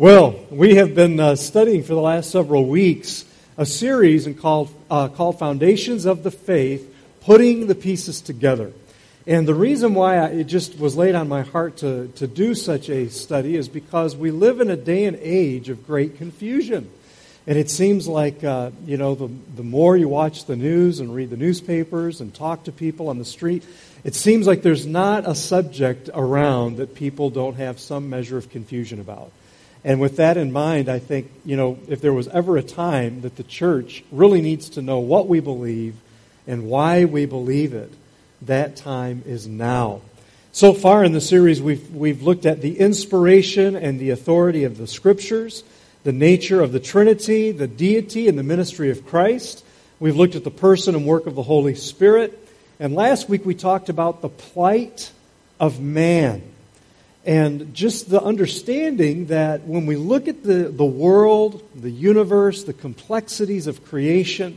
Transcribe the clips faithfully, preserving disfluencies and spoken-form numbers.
Well, we have been uh, studying for the last several weeks a series and called uh, called Foundations of the Faith, Putting the Pieces Together. And the reason why I, it just was laid on my heart to, to do such a study is because we live in a day and age of great confusion. And it seems like, uh, you know, the, the more you watch the news and read the newspapers and talk to people on the street, it seems like there's not a subject around that people don't have some measure of confusion about. And with that in mind, I think, you know, if there was ever a time that the church really needs to know what we believe and why we believe it, that time is now. So far in the series, we've we've looked at the inspiration and the authority of the Scriptures, the nature of the Trinity, the deity and the ministry of Christ. We've looked at the person and work of the Holy Spirit. And last week we talked about the plight of man. And just the understanding that when we look at the, the world, the universe, the complexities of creation,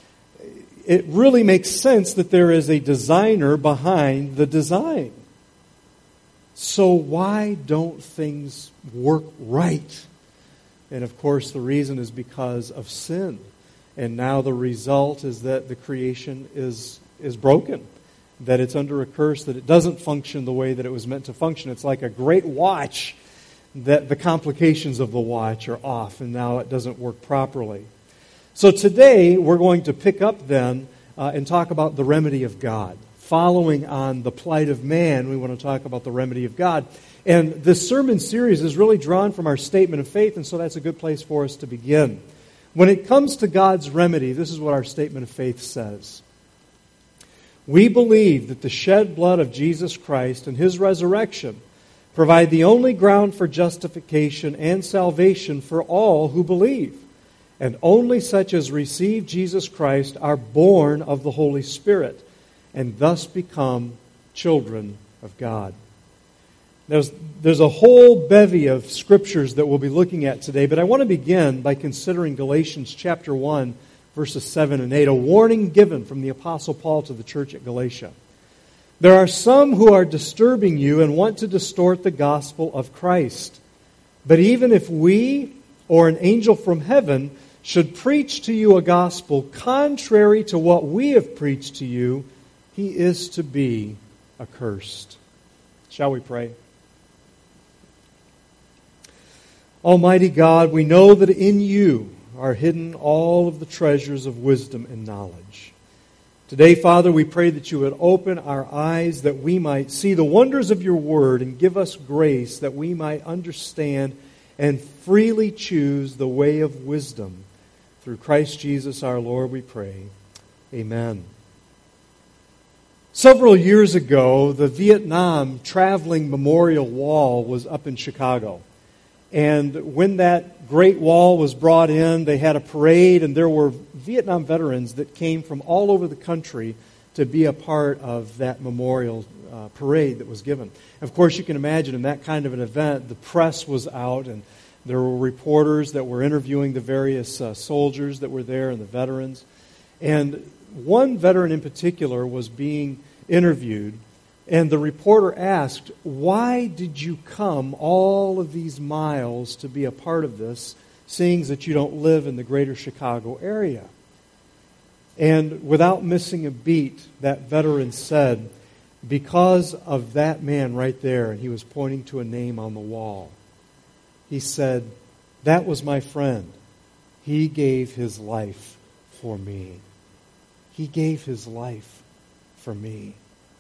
it really makes sense that there is a designer behind the design. So why don't things work right? And of course the reason is because of sin. And now the result is that the creation is, is broken. That it's under a curse, that it doesn't function the way that it was meant to function. It's like a great watch that the complications of the watch are off and now it doesn't work properly. So today we're going to pick up then uh, and talk about the remedy of God. Following on the plight of man, we want to talk about the remedy of God. And this sermon series is really drawn from our statement of faith, and so that's a good place for us to begin. When it comes to God's remedy, this is what our statement of faith says. We believe that the shed blood of Jesus Christ and His resurrection provide the only ground for justification and salvation for all who believe. And only such as receive Jesus Christ are born of the Holy Spirit and thus become children of God. There's, there's a whole bevy of scriptures that we'll be looking at today, but I want to begin by considering Galatians chapter one, verses seven and eight, a warning given from the Apostle Paul to the church at Galatia. There are some who are disturbing you and want to distort the gospel of Christ. But even if we or an angel from heaven should preach to you a gospel contrary to what we have preached to you, he is to be accursed. Shall we pray? Almighty God, we know that in you are hidden all of the treasures of wisdom and knowledge. Today, Father, we pray that you would open our eyes that we might see the wonders of your word and give us grace that we might understand and freely choose the way of wisdom. Through Christ Jesus our Lord, we pray. Amen. Several years ago, the Vietnam Traveling Memorial Wall was up in Chicago. And when that Great Wall was brought in, they had a parade, and there were Vietnam veterans that came from all over the country to be a part of that memorial uh, parade that was given. Of course, you can imagine in that kind of an event, the press was out, and there were reporters that were interviewing the various uh, soldiers that were there and the veterans. And one veteran in particular was being interviewed, and the reporter asked, why did you come all of these miles to be a part of this, seeing that you don't live in the greater Chicago area? And without missing a beat, that veteran said, because of that man right there, and he was pointing to a name on the wall, he said, that was my friend. He gave his life for me. He gave his life for me.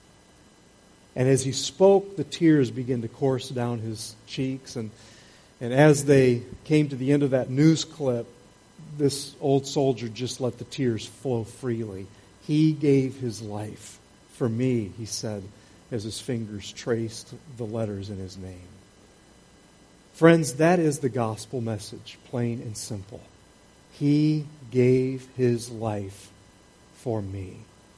And as he spoke, the tears began to course down his cheeks. And, and as they came to the end of that news clip, this old soldier just let the tears flow freely. He gave his life for me, he said, as his fingers traced the letters in his name. Friends, that is the gospel message, plain and simple. He gave his life for me.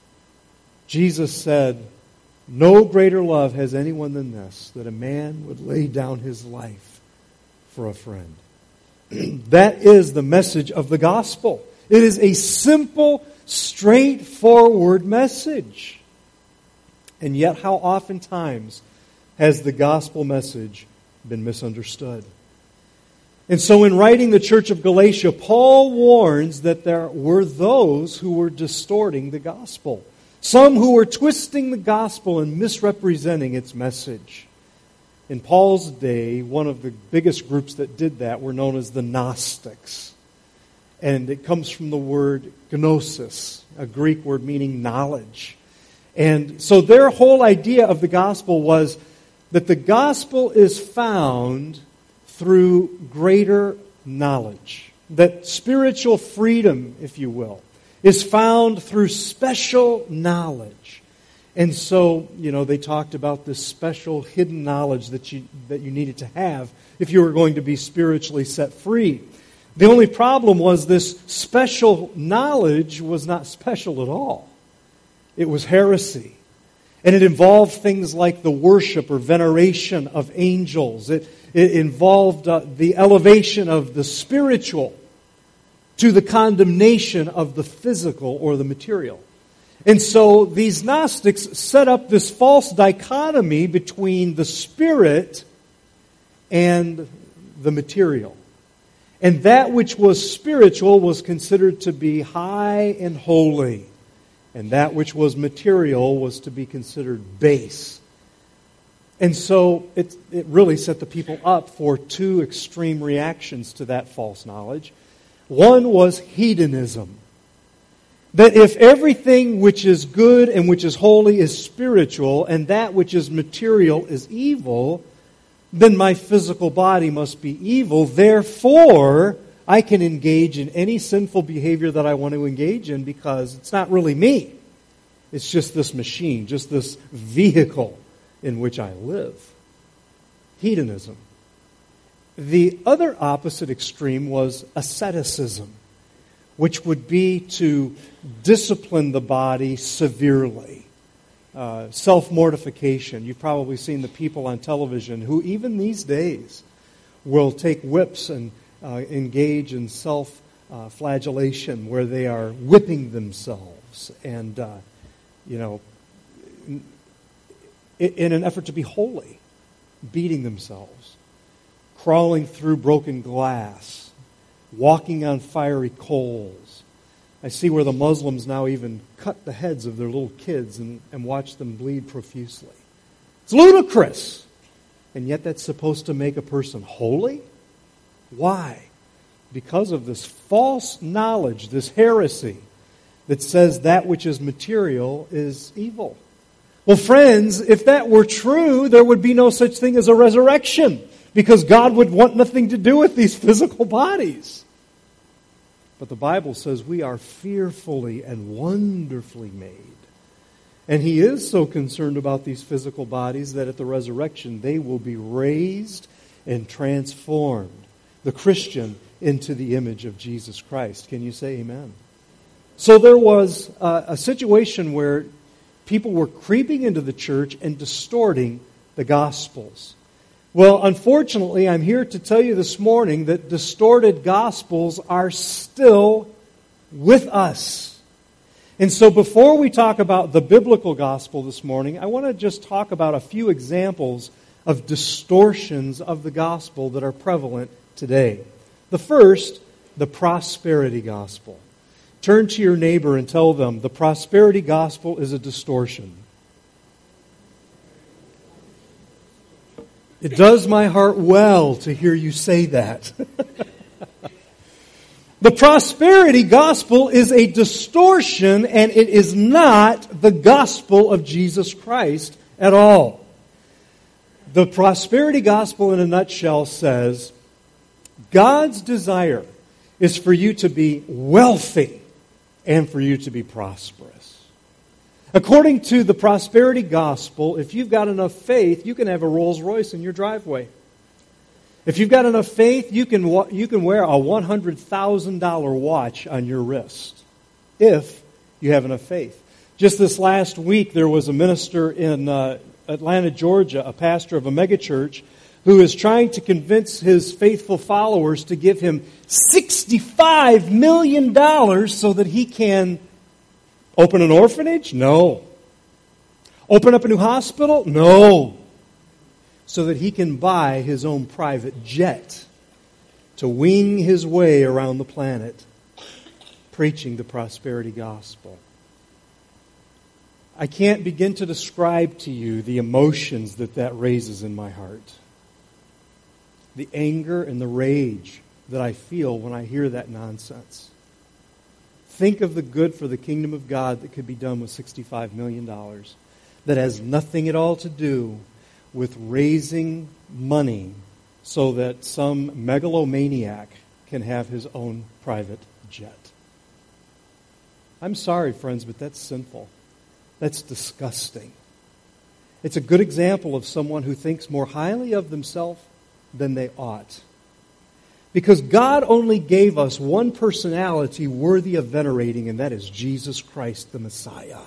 Jesus said, no greater love has anyone than this, that a man would lay down his life for a friend. That is the message of the gospel. It is a simple, straightforward message. And yet, how oftentimes has the gospel message been misunderstood? And so in writing the Church of Galatia, Paul warns that there were those who were distorting the gospel. Some who were twisting the gospel and misrepresenting its message. In Paul's day, one of the biggest groups that did that were known as the Gnostics. And it comes from the word gnosis, a Greek word meaning knowledge. And so their whole idea of the gospel was that the gospel is found through greater knowledge. That spiritual freedom, if you will, is found through special knowledge. And so, you know, they talked about this special hidden knowledge that you that you needed to have if you were going to be spiritually set free. The only problem was this special knowledge was not special at all. It was heresy. And it involved things like the worship or veneration of angels. It, it involved uh, the elevation of the spiritual to the condemnation of the physical or the material. And so these Gnostics set up this false dichotomy between the spirit and the material. And that which was spiritual was considered to be high and holy. And that which was material was to be considered base. And so it, it really set the people up for two extreme reactions to that false knowledge. One was hedonism. That if everything which is good and which is holy is spiritual, and that which is material is evil, then my physical body must be evil. Therefore, I can engage in any sinful behavior that I want to engage in because it's not really me. It's just this machine, just this vehicle in which I live. Hedonism. The other opposite extreme was asceticism, which would be to discipline the body severely. Uh, self-mortification. You've probably seen the people on television who, even these days, will take whips and uh, engage in self-flagellation, uh, where they are whipping themselves and, uh, you know, in, in an effort to be holy, beating themselves, crawling through broken glass, walking on fiery coals. I see where the Muslims now even cut the heads of their little kids and, and watch them bleed profusely. It's ludicrous. And yet that's supposed to make a person holy? Why? Because of this false knowledge, this heresy that says that which is material is evil. Well, friends, if that were true, there would be no such thing as a resurrection, because God would want nothing to do with these physical bodies. But the Bible says we are fearfully and wonderfully made. And He is so concerned about these physical bodies that at the resurrection they will be raised and transformed, the Christian into the image of Jesus Christ. Can you say amen? So there was a, a situation where people were creeping into the church and distorting the Gospels. Well, unfortunately, I'm here to tell you this morning that distorted gospels are still with us. And so before we talk about the biblical gospel this morning, I want to just talk about a few examples of distortions of the gospel that are prevalent today. The first, the prosperity gospel. Turn to your neighbor and tell them the prosperity gospel is a distortion. It does my heart well to hear you say that. The prosperity gospel is a distortion, and it is not the gospel of Jesus Christ at all. The prosperity gospel in a nutshell says, God's desire is for you to be wealthy and for you to be prosperous. According to the prosperity gospel, if you've got enough faith, you can have a Rolls Royce in your driveway. If you've got enough faith, you can you can wear a one hundred thousand dollars watch on your wrist, if you have enough faith. Just this last week, there was a minister in uh, Atlanta, Georgia, a pastor of a megachurch, who is trying to convince his faithful followers to give him sixty-five million dollars so that he can open an orphanage? No. Open up a new hospital? No. So that he can buy his own private jet to wing his way around the planet, preaching the prosperity gospel. I can't begin to describe to you the emotions that that raises in my heart. The anger and the rage that I feel when I hear that nonsense. Think of the good for the kingdom of God that could be done with sixty-five million dollars. That has nothing at all to do with raising money so that some megalomaniac can have his own private jet. I'm sorry, friends, but that's sinful. That's disgusting. It's a good example of someone who thinks more highly of themselves than they ought. Because God only gave us one personality worthy of venerating, and that is Jesus Christ, the Messiah.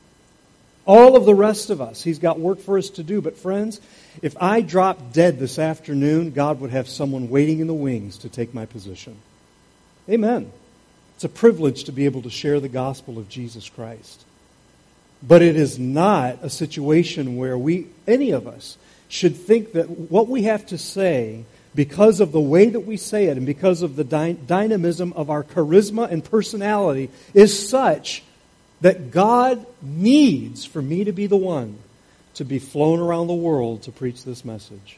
All of the rest of us, He's got work for us to do. But friends, if I dropped dead this afternoon, God would have someone waiting in the wings to take my position. Amen. It's a privilege to be able to share the gospel of Jesus Christ. But it is not a situation where we, any of us, should think that what we have to say, because of the way that we say it and because of the dy- dynamism of our charisma and personality, is such that God needs for me to be the one to be flown around the world to preach this message.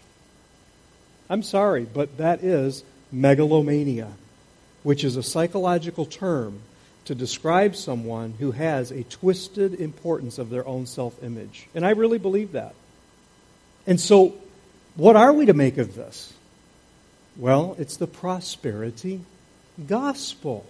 I'm sorry, but that is megalomania, which is a psychological term to describe someone who has a twisted importance of their own self-image. And I really believe that. And so, what are we to make of this? Well, it's the prosperity gospel.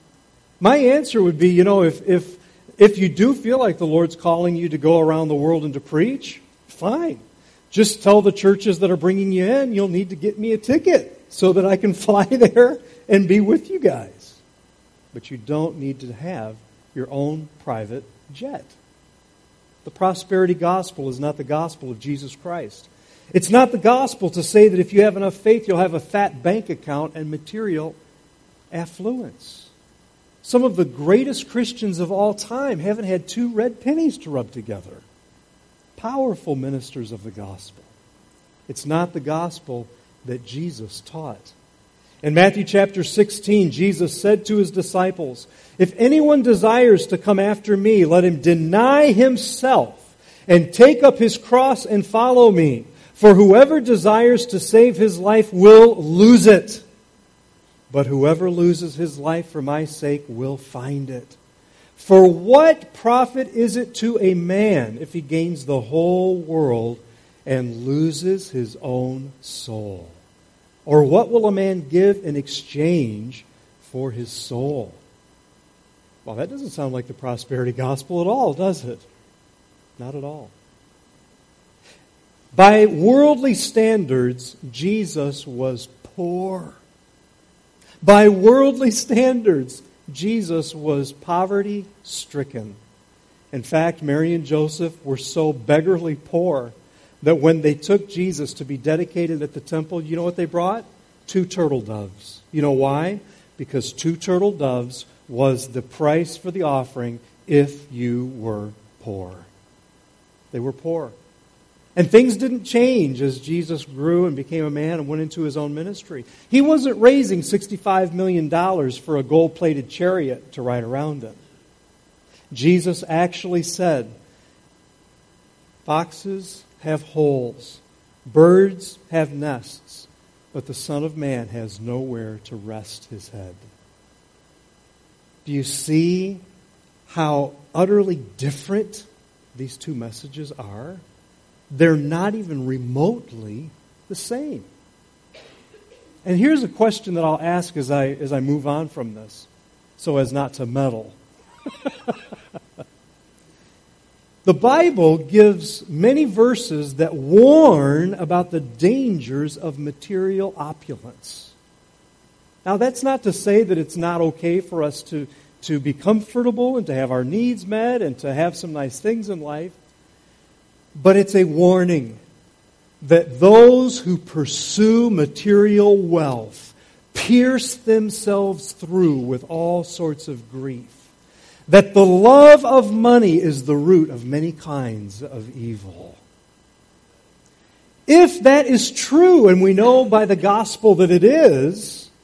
My answer would be, you know, if if if you do feel like the Lord's calling you to go around the world and to preach, fine. Just tell the churches that are bringing you in, you'll need to get me a ticket so that I can fly there and be with you guys. But you don't need to have your own private jet. The prosperity gospel is not the gospel of Jesus Christ. It's not the gospel to say that if you have enough faith, you'll have a fat bank account and material affluence. Some of the greatest Christians of all time haven't had two red pennies to rub together. Powerful ministers of the gospel. It's not the gospel that Jesus taught. In Matthew chapter sixteen, Jesus said to His disciples, "If anyone desires to come after me, let him deny himself and take up his cross and follow me. For whoever desires to save his life will lose it. But whoever loses his life for my sake will find it. For what profit is it to a man if he gains the whole world and loses his own soul? Or what will a man give in exchange for his soul?" Well, that doesn't sound like the prosperity gospel at all, does it? Not at all. By worldly standards, Jesus was poor. By worldly standards, Jesus was poverty-stricken. In fact, Mary and Joseph were so beggarly poor that when they took Jesus to be dedicated at the temple, you know what they brought? Two turtle doves. You know why? Because two turtle doves was the price for the offering if you were poor. They were poor. And things didn't change as Jesus grew and became a man and went into His own ministry. He wasn't raising sixty-five million dollars for a gold-plated chariot to ride around in. Jesus actually said, "Foxes have holes, birds have nests, but the Son of Man has nowhere to rest His head." Do you see how utterly different these two messages are? They're not even remotely the same. And here's a question that I'll ask as I as I move on from this, so as not to meddle. The Bible gives many verses that warn about the dangers of material opulence. Now, that's not to say that it's not okay for us to, to be comfortable and to have our needs met and to have some nice things in life. But it's a warning that those who pursue material wealth pierce themselves through with all sorts of grief. That the love of money is the root of many kinds of evil. If that is true, and we know by the gospel that it is,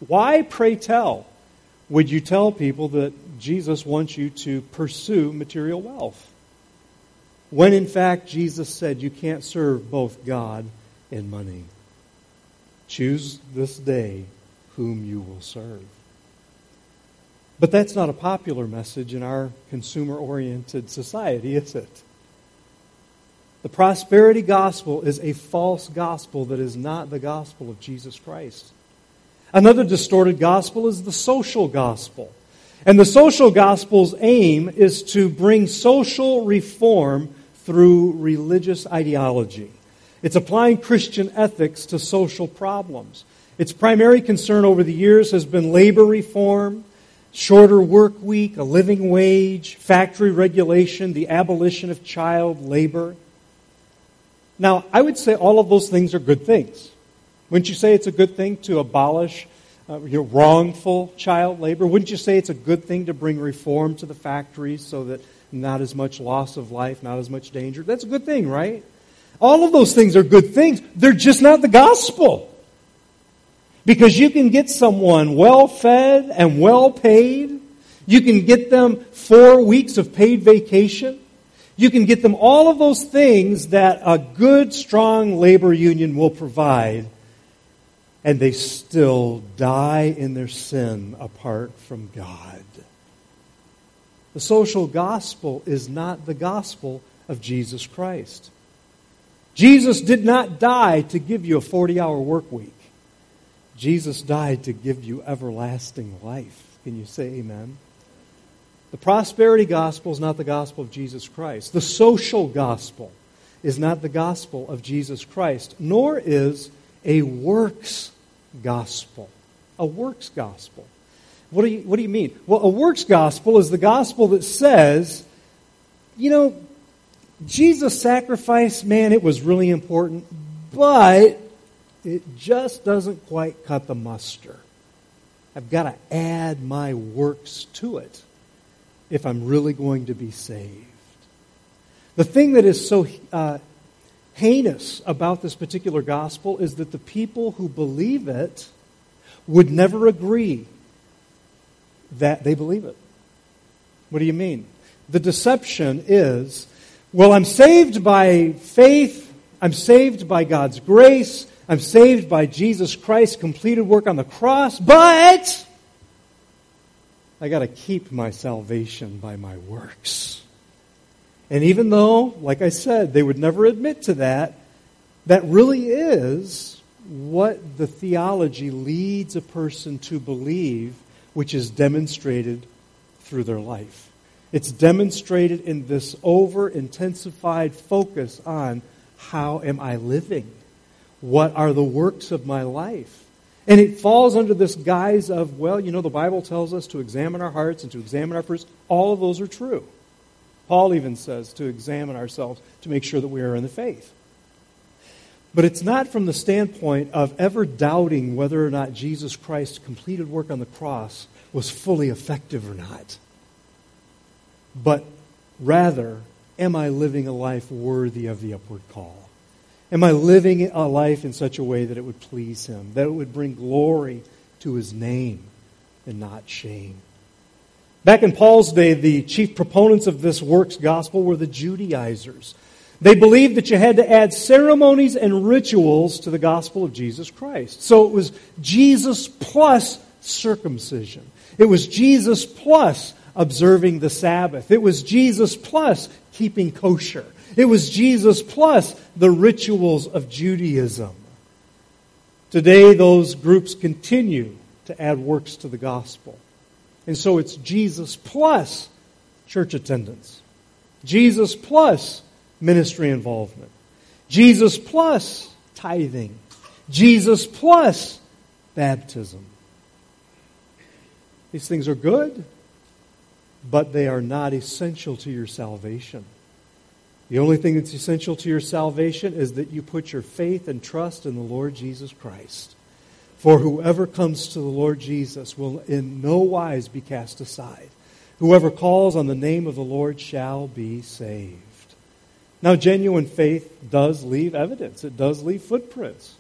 Why, pray tell, would you tell people that Jesus wants you to pursue material wealth? When in fact Jesus said you can't serve both God and money. Choose this day whom you will serve. But that's not a popular message in our consumer-oriented society, is it? The prosperity gospel is a false gospel that is not the gospel of Jesus Christ. Another distorted gospel is the social gospel. And the social gospel's aim is to bring social reform through religious ideology. It's applying Christian ethics to social problems. Its primary concern over the years has been labor reform, shorter work week, a living wage, factory regulation, the abolition of child labor. Now, I would say all of those things are good things. Wouldn't you say it's a good thing to abolish uh, you know, wrongful child labor? Wouldn't you say it's a good thing to bring reform to the factories so that not as much loss of life, not as much danger? That's a good thing, right? All of those things are good things. They're just not the gospel. Because you can get someone well-fed and well-paid. You can get them four weeks of paid vacation. You can get them all of those things that a good, strong labor union will provide. And they still die in their sin apart from God. The social gospel is not the gospel of Jesus Christ. Jesus did not die to give you a forty-hour work week. Jesus died to give you everlasting life. Can you say amen? The prosperity gospel is not the gospel of Jesus Christ. The social gospel is not the gospel of Jesus Christ, nor is a works gospel. A works gospel. What do you, what do you mean? Well, a works gospel is the gospel that says, you know, Jesus' sacrifice, man, it was really important, but it just doesn't quite cut the muster. I've got to add my works to it if I'm really going to be saved. The thing that is so uh, heinous about this particular gospel is that the people who believe it would never agree that they believe it. What do you mean? The deception is, well, I'm saved by faith, I'm saved by God's grace, I'm saved by Jesus Christ's completed work on the cross, but I got to keep my salvation by my works. And even though, like I said, they would never admit to that, that really is what the theology leads a person to believe, which is demonstrated through their life. It's demonstrated in this over-intensified focus on how am I living? What are the works of my life? And it falls under this guise of, well, you know, the Bible tells us to examine our hearts and to examine our fruits. All of those are true. Paul even says to examine ourselves to make sure that we are in the faith. But it's not from the standpoint of ever doubting whether or not Jesus Christ's completed work on the cross was fully effective or not. But rather, am I living a life worthy of the upward call? Am I living a life in such a way that it would please Him, that it would bring glory to His name and not shame? Back in Paul's day, the chief proponents of this works gospel were the Judaizers. They believed that you had to add ceremonies and rituals to the gospel of Jesus Christ. So it was Jesus plus circumcision. It was Jesus plus observing the Sabbath. It was Jesus plus keeping kosher. It was Jesus plus the rituals of Judaism. Today, those groups continue to add works to the gospel. And so it's Jesus plus church attendance. Jesus plus ministry involvement. Jesus plus tithing. Jesus plus baptism. These things are good, but they are not essential to your salvation. The only thing that's essential to your salvation is that you put your faith and trust in the Lord Jesus Christ. For whoever comes to the Lord Jesus will in no wise be cast aside. Whoever calls on the name of the Lord shall be saved. Now, genuine faith does leave evidence. It does leave footprints.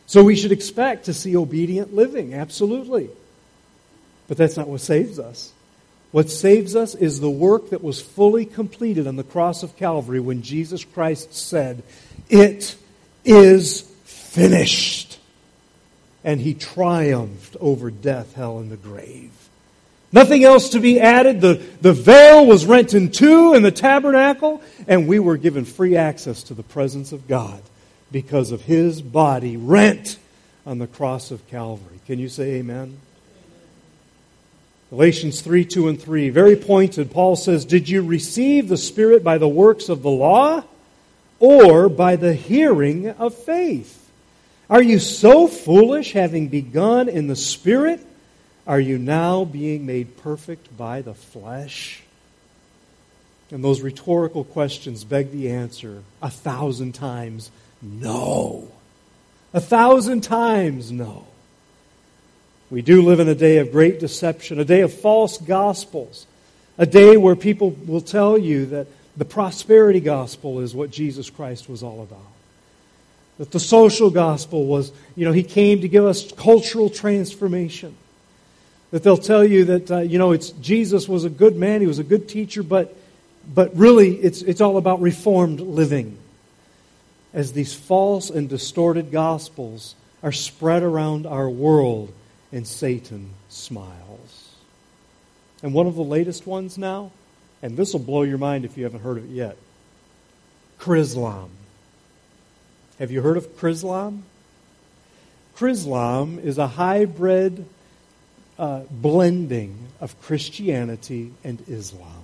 So we should expect to see obedient living, absolutely. But that's not what saves us. What saves us is the work that was fully completed on the cross of Calvary when Jesus Christ said, "It is finished." And He triumphed over death, hell, and the grave. Nothing else to be added. The, the veil was rent in two in the tabernacle, and we were given free access to the presence of God because of His body rent on the cross of Calvary. Can you say amen? Galatians three, two and three, very pointed. Paul says, "Did you receive the Spirit by the works of the law or by the hearing of faith? Are you so foolish, having begun in the Spirit? Are you now being made perfect by the flesh?" And those rhetorical questions beg the answer a thousand times, no. A thousand times, no. We do live in a day of great deception, a day of false gospels, a day where people will tell you that the prosperity gospel is what Jesus Christ was all about. That the social gospel was, you know, He came to give us cultural transformation. That they'll tell you that, uh, you know, it's Jesus was a good man, He was a good teacher, but but really it's it's all about reformed living. As these false and distorted gospels are spread around our world, and Satan smiles. And one of the latest ones now, and this will blow your mind if you haven't heard of it yet, Chrislam. Have you heard of Chrislam? Chrislam is a hybrid uh, blending of Christianity and Islam.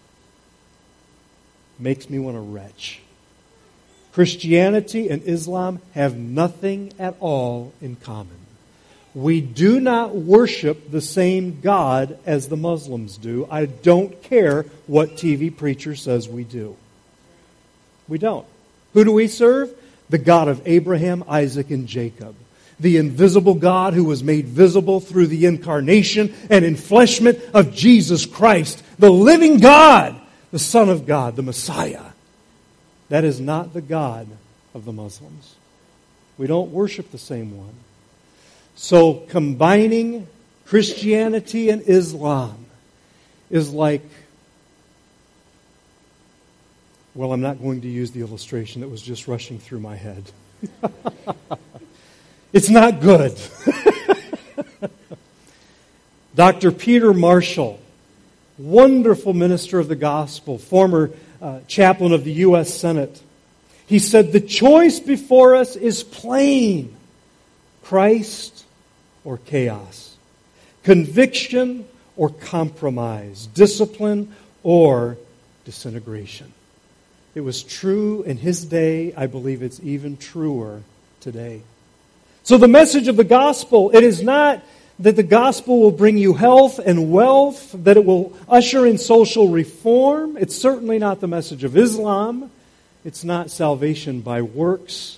Makes me want to retch. Christianity and Islam have nothing at all in common. We do not worship the same God as the Muslims do. I don't care what T V preacher says we do. We don't. Who do we serve? The God of Abraham, Isaac, and Jacob. The invisible God who was made visible through the incarnation and enfleshment of Jesus Christ. The living God, the Son of God, the Messiah. That is not the God of the Muslims. We don't worship the same one. So combining Christianity and Islam is like, well, I'm not going to use the illustration that was just rushing through my head. It's not good. Doctor Peter Marshall, wonderful minister of the gospel, former uh, chaplain of the U S Senate, he said, "The choice before us is plain. Christ or chaos. Conviction or compromise. Discipline or disintegration." It was true in his day. I believe it's even truer today. So the message of the gospel, it is not that the gospel will bring you health and wealth, that it will usher in social reform. It's certainly not the message of Islam. It's not salvation by works.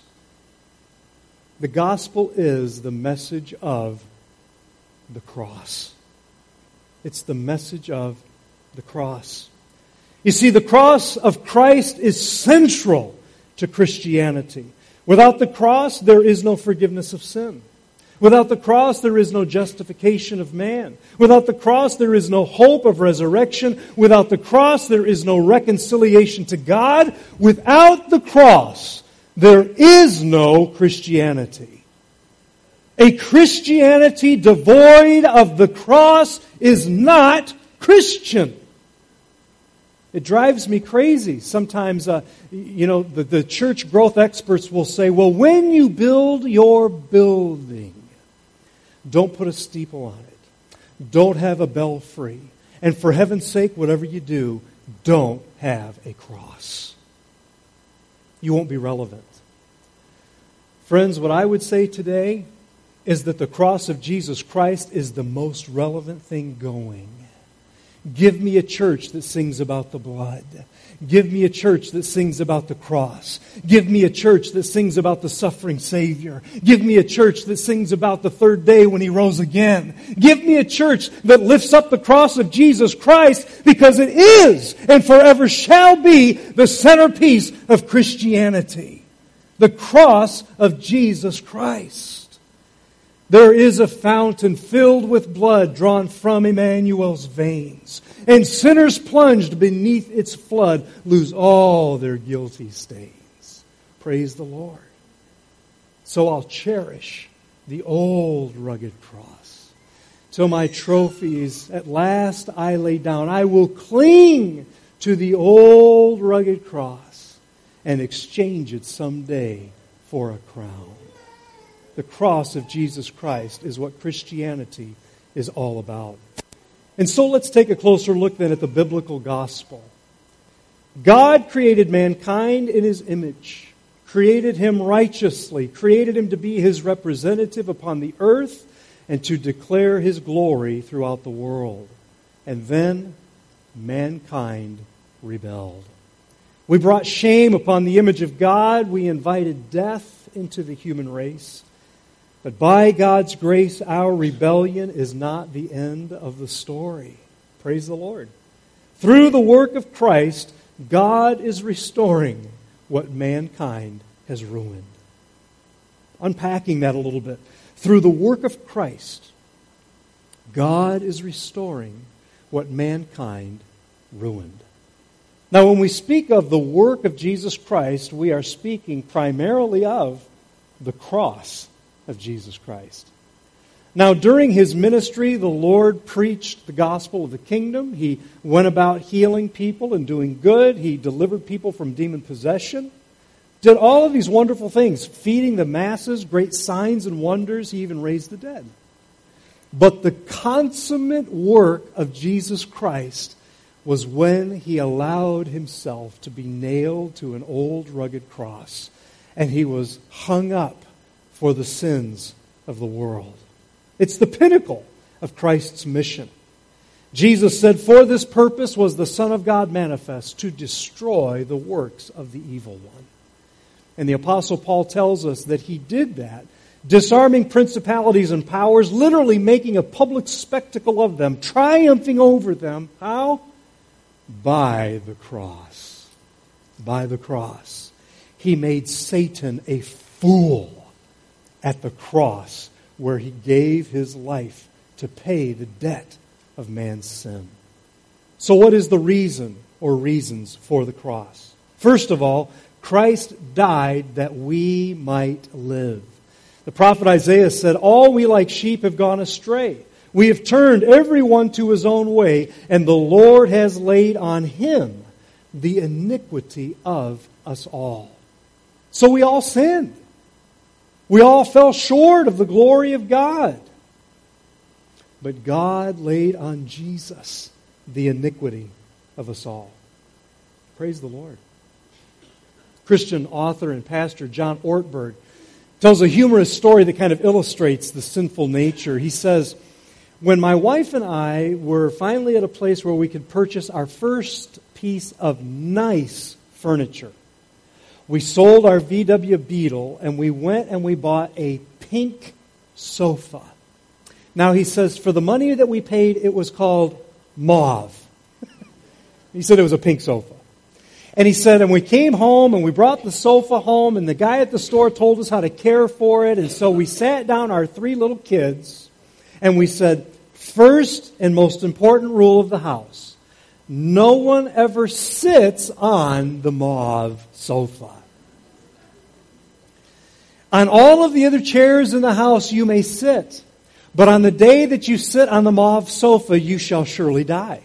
The gospel is the message of the cross. It's the message of the cross. You see, the cross of Christ is central to Christianity. Without the cross, there is no forgiveness of sin. Without the cross, there is no justification of man. Without the cross, there is no hope of resurrection. Without the cross, there is no reconciliation to God. Without the cross, there is no Christianity. A Christianity devoid of the cross is not Christian. It drives me crazy. Sometimes, uh, you know, the, the church growth experts will say, well, when you build your building, don't put a steeple on it. Don't have a belfry. And for heaven's sake, whatever you do, don't have a cross. You won't be relevant. Friends, what I would say today is that the cross of Jesus Christ is the most relevant thing going. Give me a church that sings about the blood. Give me a church that sings about the cross. Give me a church that sings about the suffering Savior. Give me a church that sings about the third day when He rose again. Give me a church that lifts up the cross of Jesus Christ, because it is and forever shall be the centerpiece of Christianity. The cross of Jesus Christ. There is a fountain filled with blood drawn from Emmanuel's veins, and sinners plunged beneath its flood lose all their guilty stains. Praise the Lord. So I'll cherish the old rugged cross. Till my trophies at last I lay down, I will cling to the old rugged cross and exchange it someday for a crown. The cross of Jesus Christ is what Christianity is all about. And so let's take a closer look then at the biblical gospel. God created mankind in His image, created him righteously, created him to be His representative upon the earth and to declare His glory throughout the world. And then mankind rebelled. We brought shame upon the image of God. We invited death into the human race. But by God's grace, our rebellion is not the end of the story. Praise the Lord. Through the work of Christ, God is restoring what mankind has ruined. Unpacking that a little bit. Through the work of Christ, God is restoring what mankind ruined. Now, when we speak of the work of Jesus Christ, we are speaking primarily of the cross of Jesus Christ. Now, during His ministry, the Lord preached the gospel of the kingdom. He went about healing people and doing good. He delivered people from demon possession. Did all of these wonderful things, feeding the masses, great signs and wonders. He even raised the dead. But the consummate work of Jesus Christ was when He allowed Himself to be nailed to an old rugged cross, and He was hung up for the sins of the world. It's the pinnacle of Christ's mission. Jesus said, "For this purpose was the Son of God manifest, to destroy the works of the evil one." And the Apostle Paul tells us that He did that, disarming principalities and powers, literally making a public spectacle of them, triumphing over them. How? By the cross. By the cross. He made Satan a fool at the cross, where He gave His life to pay the debt of man's sin. So what is the reason or reasons for the cross? First of all, Christ died that we might live. The prophet Isaiah said, "All we like sheep have gone astray. We have turned everyone to his own way, and the Lord has laid on Him the iniquity of us all." So we all sinned. We all fell short of the glory of God. But God laid on Jesus the iniquity of us all. Praise the Lord. Christian author and pastor John Ortberg tells a humorous story that kind of illustrates the sinful nature. He says, "When my wife and I were finally at a place where we could purchase our first piece of nice furniture, we sold our V W Beetle and we went and we bought a pink sofa." Now he says, for the money that we paid, it was called mauve. He said it was a pink sofa. And he said, and we came home and we brought the sofa home, and the guy at the store told us how to care for it. And so we sat down, our three little kids, and we said, first and most important rule of the house, no one ever sits on the mauve sofa. On all of the other chairs in the house you may sit, but on the day that you sit on the mauve sofa, you shall surely die.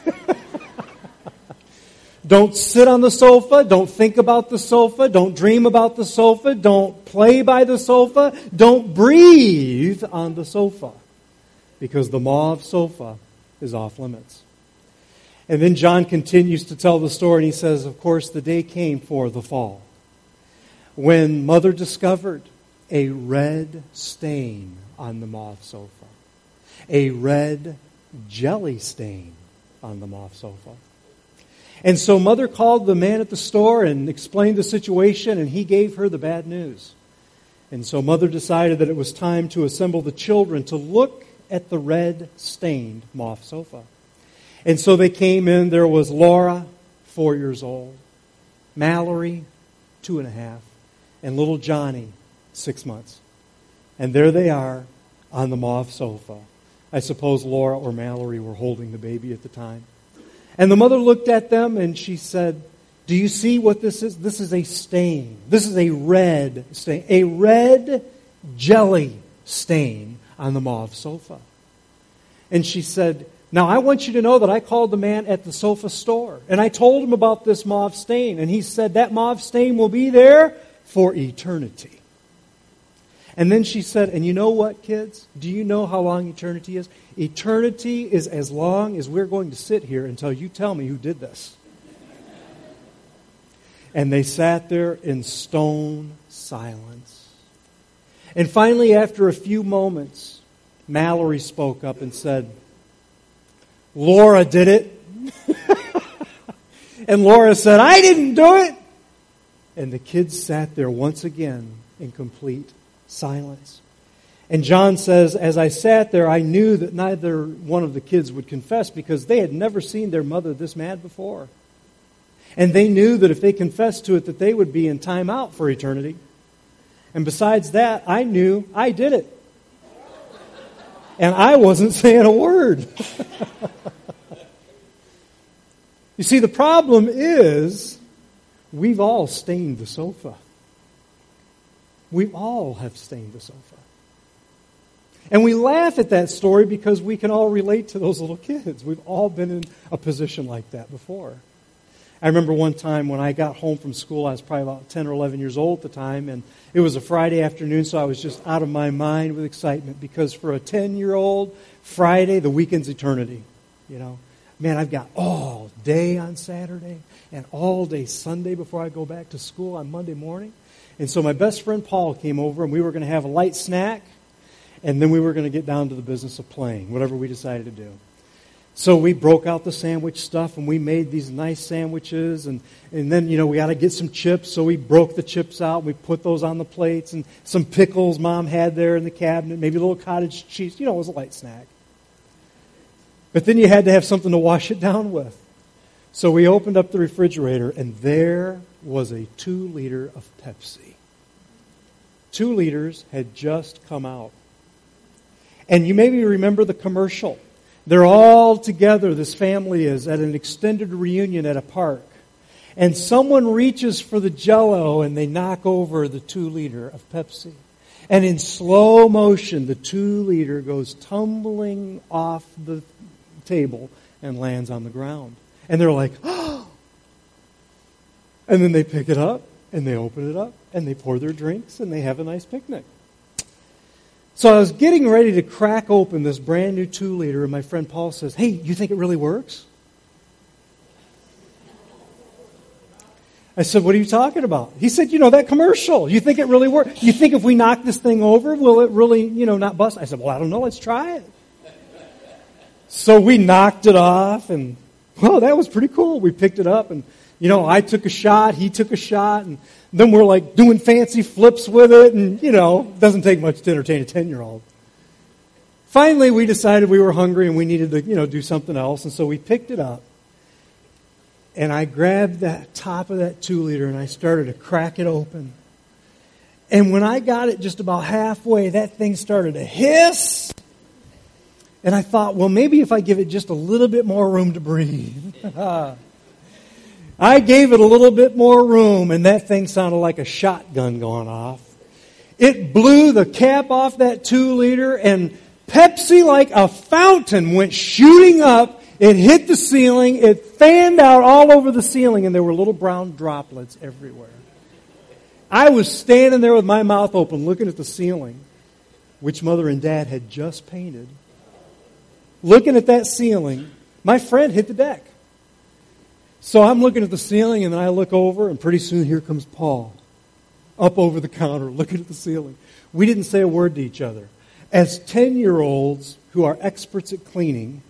Don't sit on the sofa. Don't think about the sofa. Don't dream about the sofa. Don't play by the sofa. Don't breathe on the sofa, because the mauve sofa is off limits. And then John continues to tell the story, and he says, of course, the day came for the fall, when Mother discovered a red stain on the mauve sofa, a red jelly stain on the mauve sofa. And so Mother called the man at the store and explained the situation, and he gave her the bad news. And so Mother decided that it was time to assemble the children to look at the red-stained mauve sofa. And so they came in. There was Laura, four years old, Mallory, two and a half, and little Johnny, six months. And there they are on the mauve sofa. I suppose Laura or Mallory were holding the baby at the time. And the mother looked at them and she said, do you see what this is? This is a stain. This is a red stain. A red jelly stain on the mauve sofa. And she said, now I want you to know that I called the man at the sofa store. And I told him about this mauve stain. And he said that mauve stain will be there for eternity. And then she said, and you know what, kids? Do you know how long eternity is? Eternity is as long as we're going to sit here until you tell me who did this. And they sat there in stone silence. And finally, after a few moments, Mallory spoke up and said, Laura did it. And Laura said, I didn't do it. And the kids sat there once again in complete silence. And John says, as I sat there, I knew that neither one of the kids would confess because they had never seen their mother this mad before. And they knew that if they confessed to it, that they would be in time out for eternity. And besides that, I knew I did it. And I wasn't saying a word. You see, the problem is we've all stained the sofa. We all have stained the sofa. And we laugh at that story because we can all relate to those little kids. We've all been in a position like that before. I remember one time when I got home from school, I was probably about ten or eleven years old at the time, and it was a Friday afternoon, so I was just out of my mind with excitement because for a ten-year-old, Friday, the weekend's eternity. You know, man, I've got all day on Saturday and all day Sunday before I go back to school on Monday morning. And so my best friend Paul came over, and we were going to have a light snack, and then we were going to get down to the business of playing, whatever we decided to do. So we broke out the sandwich stuff, and we made these nice sandwiches, and, and then, you know, we got to get some chips, so we broke the chips out, we put those on the plates, and some pickles Mom had there in the cabinet, maybe a little cottage cheese, you know, it was a light snack. But then you had to have something to wash it down with. So we opened up the refrigerator, and there was a two-liter of Pepsi. Two liters had just come out. And you maybe remember the commercial. They're all together, this family is, at an extended reunion at a park. And someone reaches for the Jell-O and they knock over the two-liter of Pepsi. And in slow motion, the two-liter goes tumbling off the table and lands on the ground. And they're like, oh! And then they pick it up and they open it up and they pour their drinks and they have a nice picnic. So I was getting ready to crack open this brand new two-liter, and my friend Paul says, hey, you think it really works? I said, what are you talking about? He said, you know, that commercial. You think it really works? You think if we knock this thing over, will it really, you know, not bust? I said, well, I don't know. Let's try it. So we knocked it off, and, well, that was pretty cool. We picked it up, and, you know, I took a shot, he took a shot, and then we're like doing fancy flips with it, and, you know, it doesn't take much to entertain a ten-year-old. Finally, we decided we were hungry and we needed to, you know, do something else, and so we picked it up. And I grabbed that top of that two-liter and I started to crack it open. And when I got it just about halfway, that thing started to hiss. And I thought, well, maybe if I give it just a little bit more room to breathe. I gave it a little bit more room, and that thing sounded like a shotgun going off. It blew the cap off that two-liter, and Pepsi, like a fountain, went shooting up. It hit the ceiling. It fanned out all over the ceiling, and there were little brown droplets everywhere. I was standing there with my mouth open, looking at the ceiling, which Mother and Dad had just painted. Looking at that ceiling, my friend hit the deck. So I'm looking at the ceiling, and then I look over, and pretty soon here comes Paul, up over the counter, looking at the ceiling. We didn't say a word to each other. As ten-year-olds who are experts at cleaning,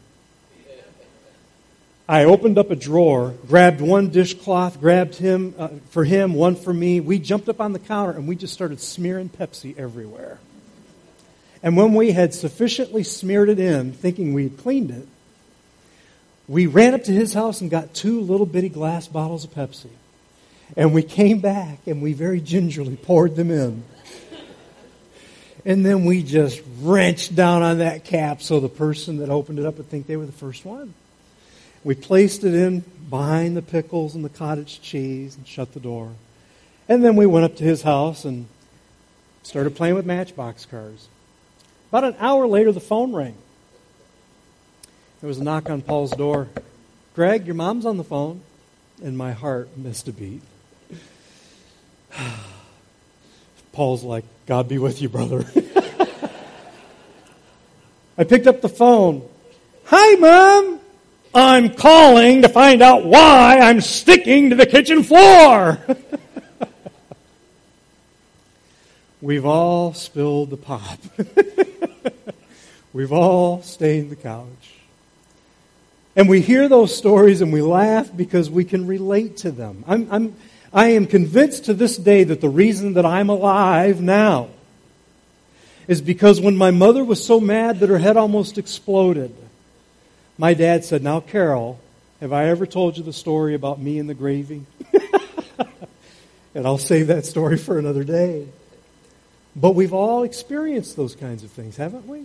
I opened up a drawer, grabbed one dishcloth, grabbed him uh, for him, one for me. We jumped up on the counter, and we just started smearing Pepsi everywhere. And when we had sufficiently smeared it in, thinking we had cleaned it, we ran up to his house and got two little bitty glass bottles of Pepsi. And we came back and we very gingerly poured them in. And then we just wrenched down on that cap so the person that opened it up would think they were the first one. We placed it in behind the pickles and the cottage cheese and shut the door. And then we went up to his house and started playing with Matchbox cars. About an hour later, the phone rang. There was a knock on Paul's door. Greg, your mom's on the phone. And my heart missed a beat. Paul's like, God be with you, brother. I picked up the phone. Hi, Mom. I'm calling to find out why I'm sticking to the kitchen floor. We've all spilled the pop. We've all stained the couch. And we hear those stories and we laugh because we can relate to them. I'm, I'm, I am convinced to this day that the reason that I'm alive now is because when my mother was so mad that her head almost exploded, my dad said, now, Carol, have I ever told you the story about me and the gravy? And I'll save that story for another day. But we've all experienced those kinds of things, haven't we?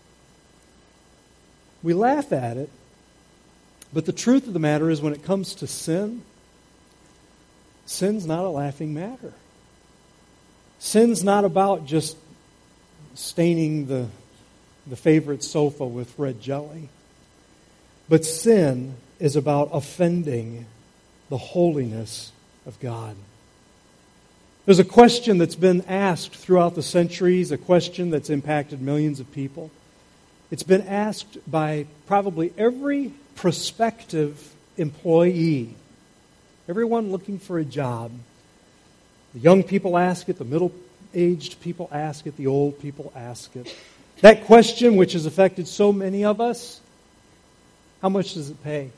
We laugh at it. But the truth of the matter is when it comes to sin, sin's not a laughing matter. Sin's not about just staining the, the favorite sofa with red jelly. But sin is about offending the holiness of God. There's a question that's been asked throughout the centuries, a question that's impacted millions of people. It's been asked by probably every prospective employee, everyone looking for a job. The young people ask it, the middle-aged people ask it, the old people ask it. That question, which has affected so many of us, how much does it pay?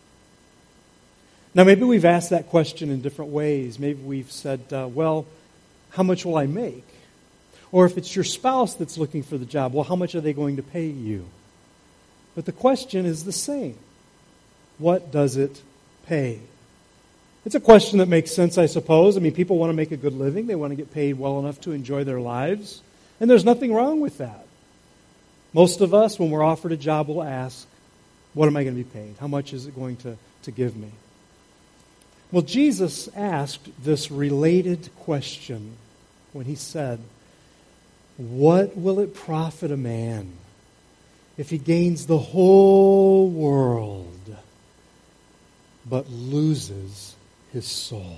Now, maybe we've asked that question in different ways. Maybe we've said, uh, well, how much will I make? Or if it's your spouse that's looking for the job, well, how much are they going to pay you? But the question is the same. What does it pay? It's a question that makes sense, I suppose. I mean, people want to make a good living. They want to get paid well enough to enjoy their lives. And there's nothing wrong with that. Most of us, when we're offered a job, will ask, what am I going to be paid? How much is it going to, to give me? Well, Jesus asked this related question when he said, what will it profit a man if he gains the whole world but loses his soul?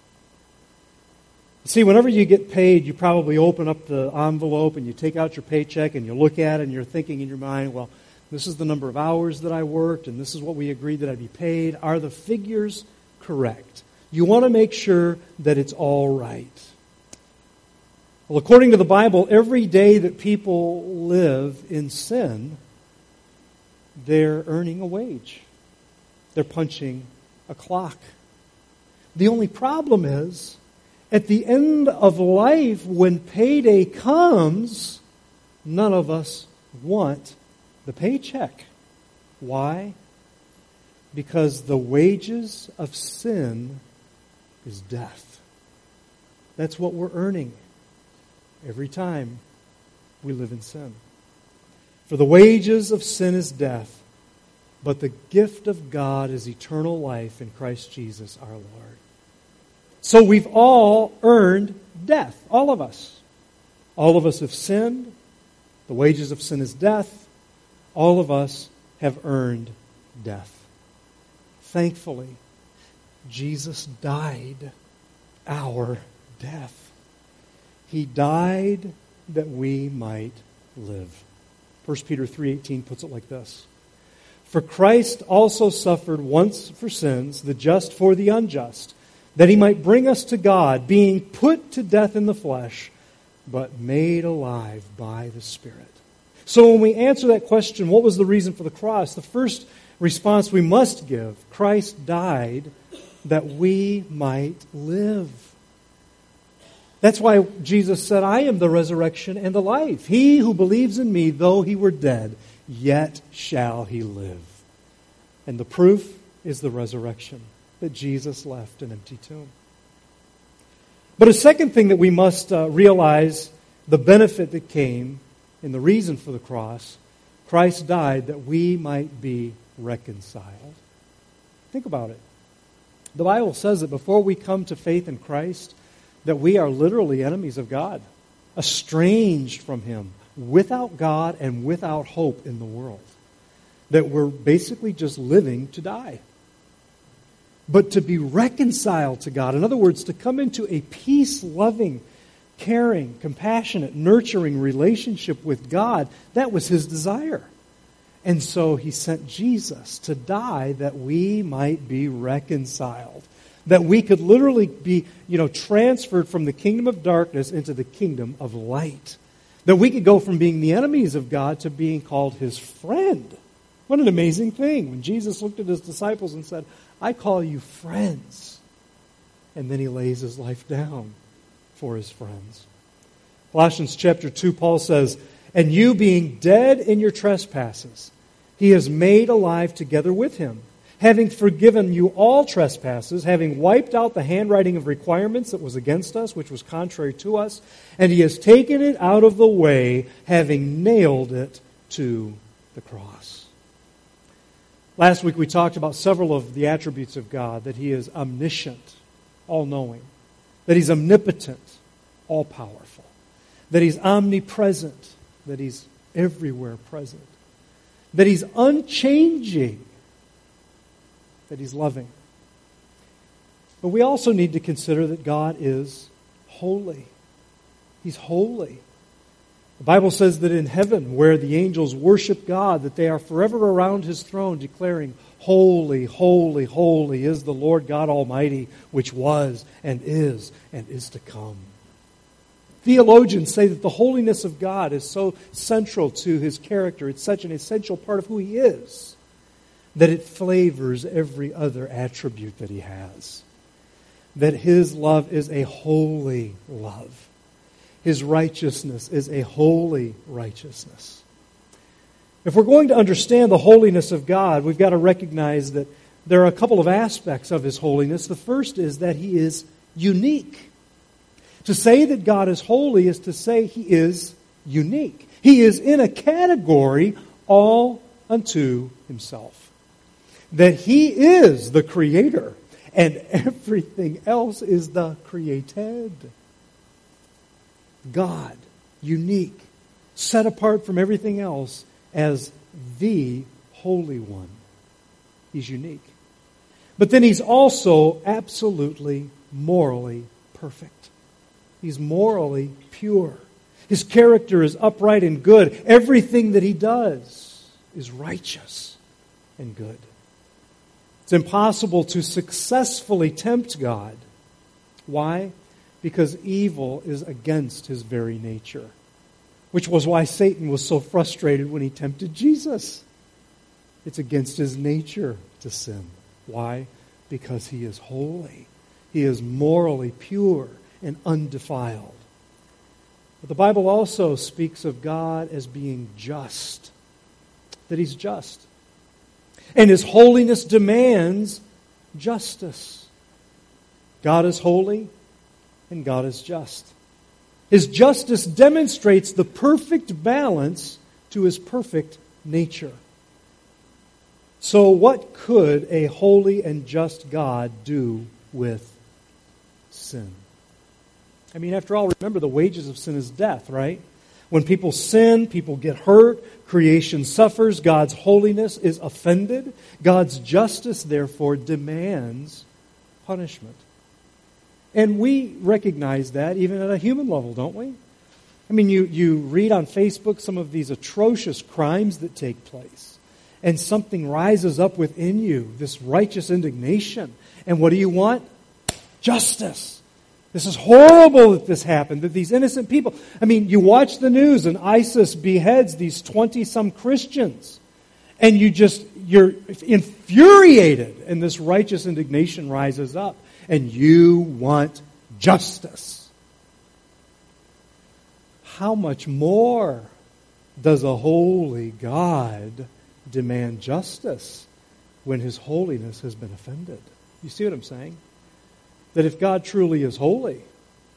See, whenever you get paid, you probably open up the envelope and you take out your paycheck and you look at it and you're thinking in your mind, well, this is the number of hours that I worked and this is what we agreed that I'd be paid. Are the figures correct? You want to make sure that it's all right. Well, according to the Bible, every day that people live in sin, they're earning a wage. They're punching a clock. The only problem is, at the end of life, when payday comes, none of us want the paycheck. Why? Because the wages of sin is death. That's what we're earning every time we live in sin. For the wages of sin is death, but the gift of God is eternal life in Christ Jesus our Lord. So we've all earned death, all of us. All of us have sinned. The wages of sin is death. All of us have earned death. Thankfully, Jesus died our death. He died that we might live. First Peter three eighteen puts it like this. For Christ also suffered once for sins, the just for the unjust, that he might bring us to God, being put to death in the flesh, but made alive by the Spirit. So when we answer that question, what was the reason for the cross? The first response we must give, Christ died that we might live. That's why Jesus said, I am the resurrection and the life. He who believes in me, though he were dead, yet shall he live. And the proof is the resurrection, that Jesus left an empty tomb. But a second thing that we must uh, realize, the benefit that came and the reason for the cross, Christ died that we might be reconciled. Think about it. The Bible says that before we come to faith in Christ, that we are literally enemies of God, estranged from Him, without God and without hope in the world. That we're basically just living to die. But to be reconciled to God, in other words, to come into a peace-loving, caring, compassionate, nurturing relationship with God, that was His desire. And so He sent Jesus to die that we might be reconciled. That we could literally be, you know, transferred from the kingdom of darkness into the kingdom of light. That we could go from being the enemies of God to being called His friend. What an amazing thing. When Jesus looked at His disciples and said, I call you friends. And then He lays His life down for His friends. Colossians chapter two, Paul says, and you being dead in your trespasses, He has made alive together with Him, having forgiven you all trespasses, having wiped out the handwriting of requirements that was against us, which was contrary to us, and He has taken it out of the way, having nailed it to the cross. Last week we talked about several of the attributes of God, that He is omniscient, all-knowing, that He's omnipotent, all-powerful, that He's omnipresent, that He's everywhere present, that He's unchanging, that He's loving. But we also need to consider that God is holy. He's holy. The Bible says that in heaven, where the angels worship God, that they are forever around His throne declaring, holy, holy, holy is the Lord God Almighty, which was and is and is to come. Theologians say that the holiness of God is so central to His character, it's such an essential part of who He is, that it flavors every other attribute that He has. That His love is a holy love. His righteousness is a holy righteousness. If we're going to understand the holiness of God, we've got to recognize that there are a couple of aspects of His holiness. The first is that He is unique. To say that God is holy is to say He is unique. He is in a category all unto Himself. That He is the Creator and everything else is the created. God, unique, set apart from everything else as the Holy One. He's unique. But then He's also absolutely morally perfect. He's morally pure. His character is upright and good. Everything that He does is righteous and good. It's impossible to successfully tempt God. Why? Because evil is against His very nature. Which was why Satan was so frustrated when he tempted Jesus. It's against his nature to sin. Why? Because He is holy. He is morally pure and undefiled. But the Bible also speaks of God as being just. That He's just. And His holiness demands justice. God is holy and God is just. His justice demonstrates the perfect balance to His perfect nature. So what could a holy and just God do with sin? I mean, after all, remember the wages of sin is death, right? When people sin, people get hurt, creation suffers, God's holiness is offended. God's justice, therefore, demands punishment. And we recognize that even at a human level, don't we? I mean, you, you read on Facebook some of these atrocious crimes that take place, and something rises up within you, this righteous indignation. And what do you want? Justice. This is horrible that this happened, that these innocent people... I mean, you watch the news and ISIS beheads these twenty-some Christians, and you just, you're infuriated, and this righteous indignation rises up. And you want justice. How much more does a holy God demand justice when His holiness has been offended? You see what I'm saying? That if God truly is holy,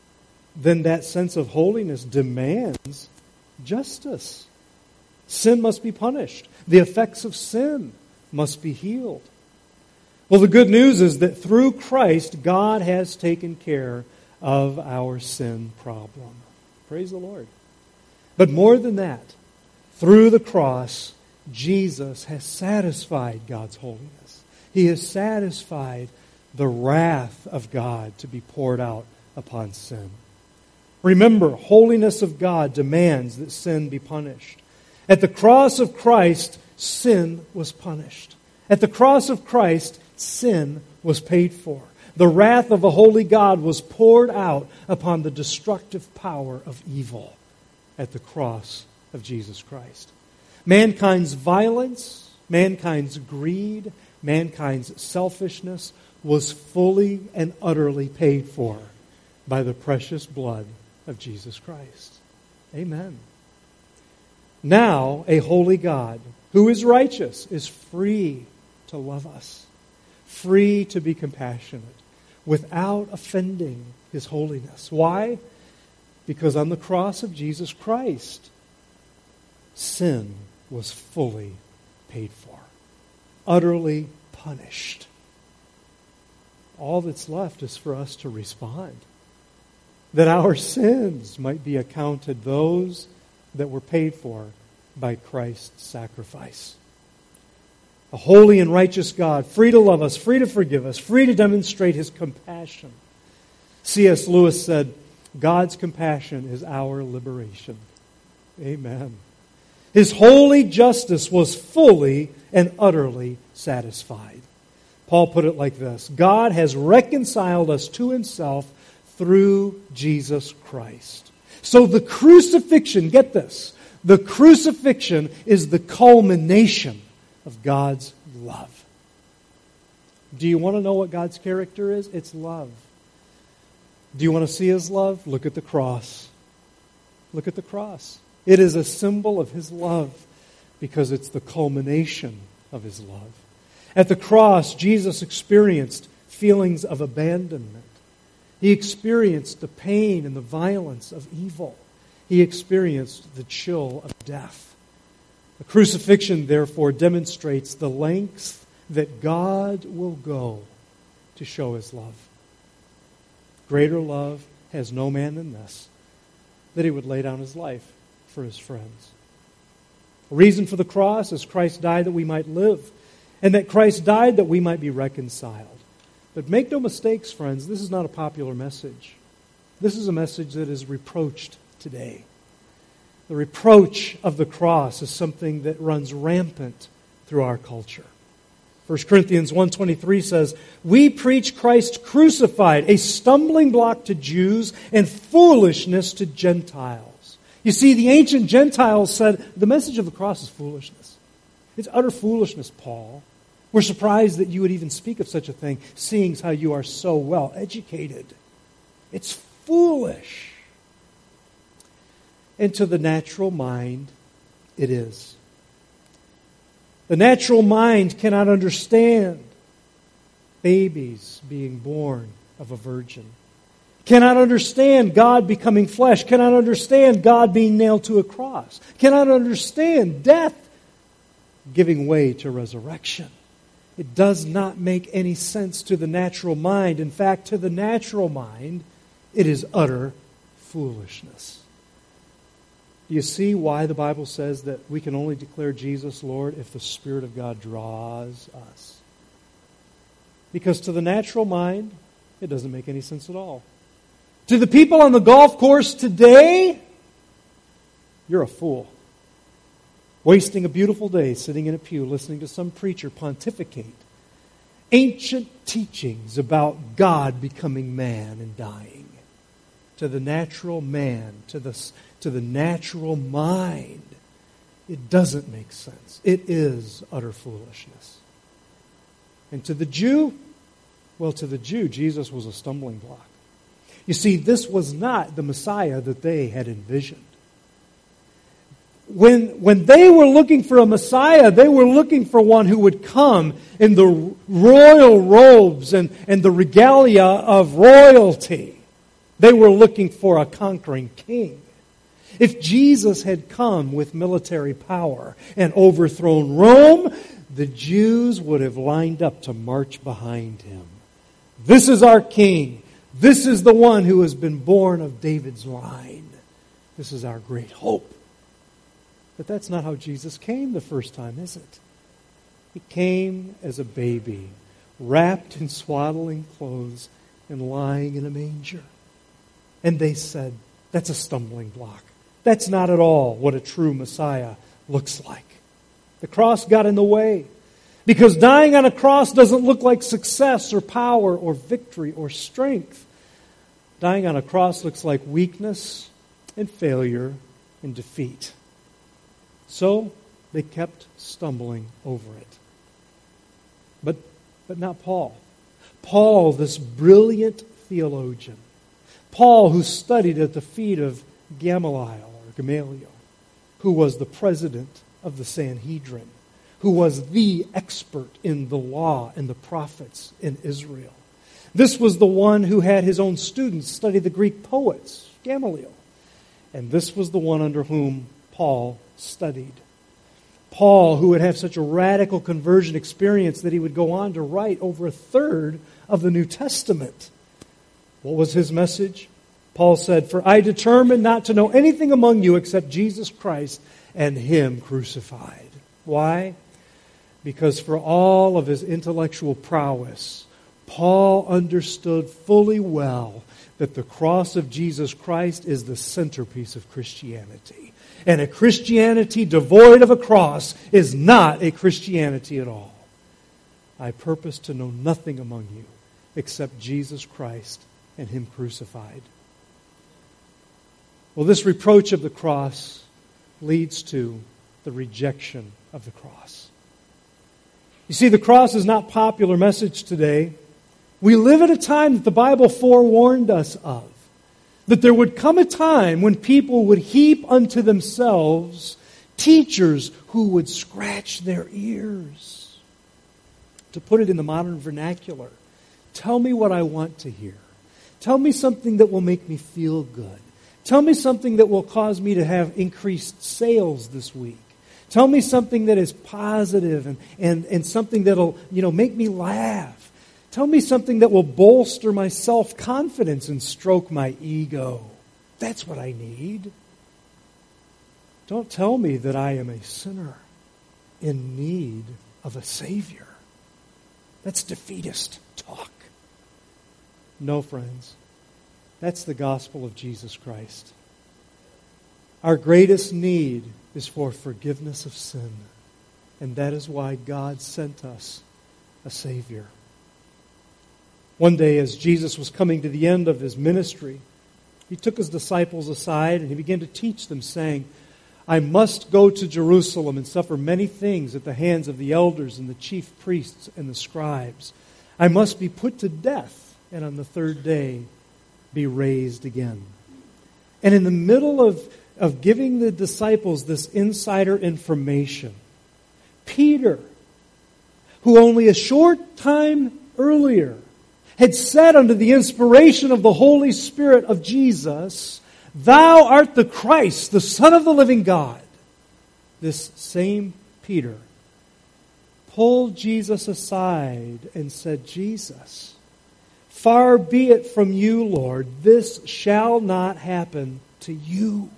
then that sense of holiness demands justice. Sin must be punished. The effects of sin must be healed. Well, the good news is that through Christ, God has taken care of our sin problem. Praise the Lord. But more than that, through the cross, Jesus has satisfied God's holiness. He has satisfied the wrath of God to be poured out upon sin. Remember, holiness of God demands that sin be punished. At the cross of Christ, sin was punished. At the cross of Christ, sin was paid for. The wrath of a holy God was poured out upon the destructive power of evil at the cross of Jesus Christ. Mankind's violence, mankind's greed, mankind's selfishness was fully and utterly paid for by the precious blood of Jesus Christ. Amen. Now, a holy God who is righteous is free to love us, free to be compassionate, without offending His holiness. Why? Because on the cross of Jesus Christ, sin was fully paid for, utterly punished. All that's left is for us to respond, that our sins might be accounted those that were paid for by Christ's sacrifice. A holy and righteous God, free to love us, free to forgive us, free to demonstrate His compassion. C S Lewis said, God's compassion is our liberation. Amen. His holy justice was fully and utterly satisfied. Paul put it like this: God has reconciled us to Himself through Jesus Christ. So the crucifixion, get this, the crucifixion is the culmination of God's love. Do you want to know what God's character is? It's love. Do you want to see His love? Look at the cross. Look at the cross. It is a symbol of His love because it's the culmination of His love. At the cross, Jesus experienced feelings of abandonment. He experienced the pain and the violence of evil. He experienced the chill of death. The crucifixion, therefore, demonstrates the lengths that God will go to show His love. Greater love has no man than this, that He would lay down His life for His friends. The reason for the cross is Christ died that we might live, and that Christ died that we might be reconciled. But make no mistakes, friends, this is not a popular message. This is a message that is reproached today. The reproach of the cross is something that runs rampant through our culture. First Corinthians one twenty-three says, "We preach Christ crucified, a stumbling block to Jews and foolishness to Gentiles." You see, the ancient Gentiles said, the message of the cross is foolishness. It's utter foolishness, Paul. We're surprised that you would even speak of such a thing, seeing how you are so well educated. It's foolish. And to the natural mind, it is. The natural mind cannot understand babies being born of a virgin. Cannot understand God becoming flesh. Cannot understand God being nailed to a cross. Cannot understand death giving way to resurrection. It does not make any sense to the natural mind. In fact, to the natural mind, it is utter foolishness. Do you see why the Bible says that we can only declare Jesus Lord if the Spirit of God draws us? Because to the natural mind, it doesn't make any sense at all. To the people on the golf course today, you're a fool. Wasting a beautiful day sitting in a pew listening to some preacher pontificate ancient teachings about God becoming man and dying. To the natural man, to the, to the natural mind, it doesn't make sense. It is utter foolishness. And to the Jew, well, to the Jew, Jesus was a stumbling block. You see, this was not the Messiah that they had envisioned. When, when they were looking for a Messiah, they were looking for one who would come in the royal robes and, and the regalia of royalty. They were looking for a conquering king. If Jesus had come with military power and overthrown Rome, the Jews would have lined up to march behind him. This is our king. This is the one who has been born of David's line. This is our great hope. But that's not how Jesus came the first time, is it? He came as a baby, wrapped in swaddling clothes and lying in a manger. And they said, that's a stumbling block. That's not at all what a true Messiah looks like. The cross got in the way. Because dying on a cross doesn't look like success or power or victory or strength. Dying on a cross looks like weakness and failure and defeat. So they kept stumbling over it. But, but not Paul. Paul, this brilliant theologian. Paul, who studied at the feet of Gamaliel, or Gamaliel, who was the president of the Sanhedrin, who was the expert in the law and the prophets in Israel. This was the one who had his own students study the Greek poets, Gamaliel. And this was the one under whom Paul studied. Paul, who would have such a radical conversion experience that he would go on to write over a third of the New Testament. What was his message? Paul said, "For I determined not to know anything among you except Jesus Christ and Him crucified." Why? Because for all of his intellectual prowess, Paul understood fully well that the cross of Jesus Christ is the centerpiece of Christianity. And a Christianity devoid of a cross is not a Christianity at all. I purpose to know nothing among you except Jesus Christ and Him crucified. Well, this reproach of the cross leads to the rejection of the cross. You see, the cross is not a popular message today. We live at a time that the Bible forewarned us of. That there would come a time when people would heap unto themselves teachers who would scratch their ears. To put it in the modern vernacular, tell me what I want to hear. Tell me something that will make me feel good. Tell me something that will cause me to have increased sales this week. Tell me something that is positive and, and, and something that will, you know, make me laugh. Tell me something that will bolster my self-confidence and stroke my ego. That's what I need. Don't tell me that I am a sinner in need of a Savior. That's defeatist talk. No, friends. That's the gospel of Jesus Christ. Our greatest need is for forgiveness of sin. And that is why God sent us a Savior. One day, as Jesus was coming to the end of His ministry, He took His disciples aside and He began to teach them, saying, I must go to Jerusalem and suffer many things at the hands of the elders and the chief priests and the scribes. I must be put to death and on the third day be raised again. And in the middle of, of giving the disciples this insider information, Peter, who only a short time earlier had said under the inspiration of the Holy Spirit of Jesus, Thou art the Christ, the Son of the living God. This same Peter pulled Jesus aside and said, Jesus, far be it from you, Lord, this shall not happen to you.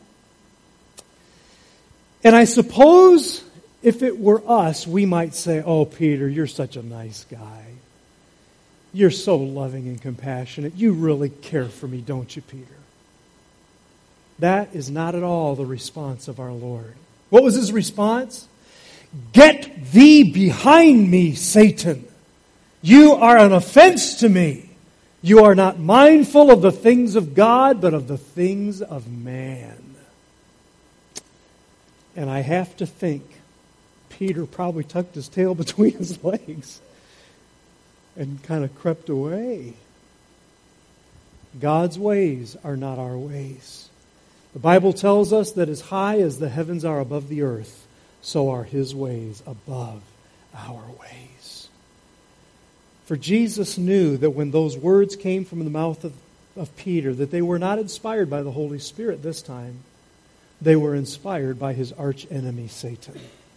And I suppose if it were us, we might say, oh, Peter, you're such a nice guy. You're so loving and compassionate. You really care for me, don't you, Peter? That is not at all the response of our Lord. What was His response? Get thee behind me, Satan. You are an offense to me. You are not mindful of the things of God, but of the things of man. And I have to think Peter probably tucked his tail between his legs and kind of crept away. God's ways are not our ways. The Bible tells us that as high as the heavens are above the earth, so are His ways above our ways. For Jesus knew that when those words came from the mouth of, of Peter that they were not inspired by the Holy Spirit this time. They were inspired by his archenemy, Satan.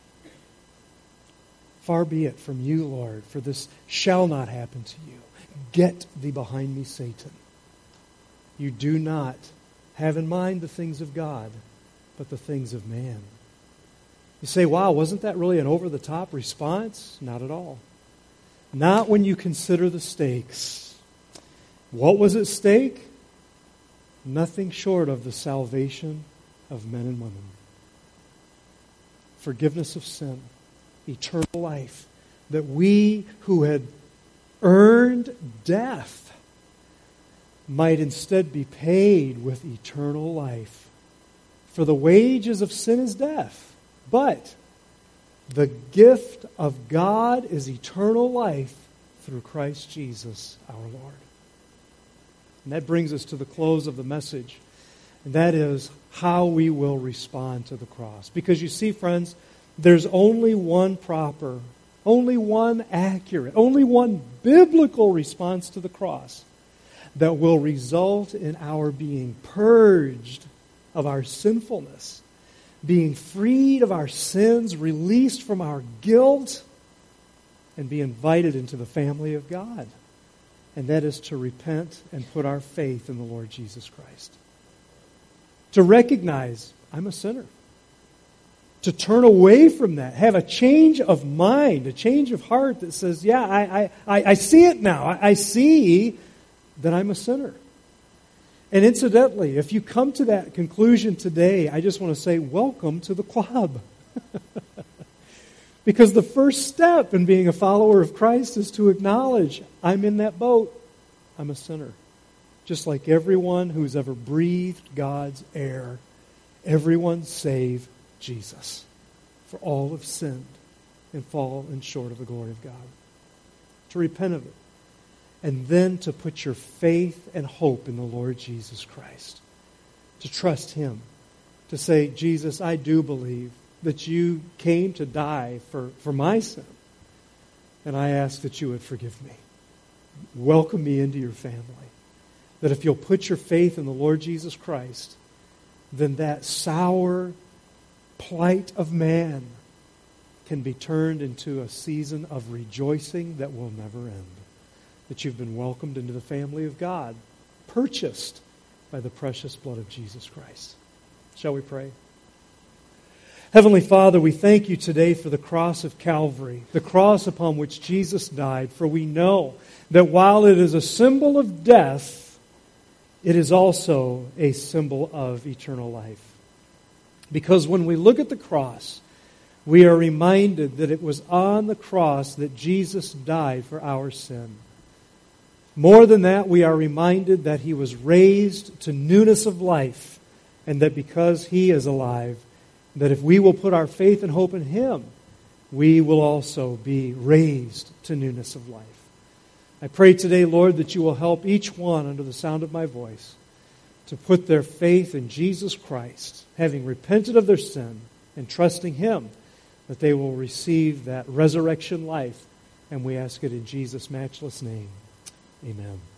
Far be it from you, Lord, for this shall not happen to you. Get thee behind me, Satan. You do not have in mind the things of God, but the things of man. You say, wow, wasn't that really an over-the-top response? Not at all. Not when you consider the stakes. What was at stake? Nothing short of the salvation of men and women. Forgiveness of sin. Eternal life. That we who had earned death might instead be paid with eternal life. For the wages of sin is death. But the gift of God is eternal life through Christ Jesus our Lord. And that brings us to the close of the message. And that is how we will respond to the cross. Because you see, friends, there's only one proper, only one accurate, only one biblical response to the cross that will result in our being purged of our sinfulness, being freed of our sins, released from our guilt, and be invited into the family of God. And that is to repent and put our faith in the Lord Jesus Christ. To recognize, I'm a sinner. To turn away from that. Have a change of mind, a change of heart that says, yeah, I, I, I see it now. I, I see that I'm a sinner. And incidentally, if you come to that conclusion today, I just want to say, welcome to the club. Because the first step in being a follower of Christ is to acknowledge, I'm in that boat. I'm a sinner. Just like everyone who's ever breathed God's air. Everyone save Jesus. For all have sinned and fallen short of the glory of God. To repent of it. And then to put your faith and hope in the Lord Jesus Christ. To trust Him. To say, Jesus, I do believe that you came to die for, for my sin. And I ask that you would forgive me. Welcome me into your family. That if you'll put your faith in the Lord Jesus Christ, then that sour plight of man can be turned into a season of rejoicing that will never end. That you've been welcomed into the family of God, purchased by the precious blood of Jesus Christ. Shall we pray? Heavenly Father, we thank you today for the cross of Calvary, the cross upon which Jesus died, for we know that while it is a symbol of death, it is also a symbol of eternal life. Because when we look at the cross, we are reminded that it was on the cross that Jesus died for our sin. More than that, we are reminded that He was raised to newness of life, and that because He is alive, that if we will put our faith and hope in Him, we will also be raised to newness of life. I pray today, Lord, that you will help each one under the sound of my voice to put their faith in Jesus Christ, having repented of their sin and trusting Him, that they will receive that resurrection life. And we ask it in Jesus' matchless name. Amen.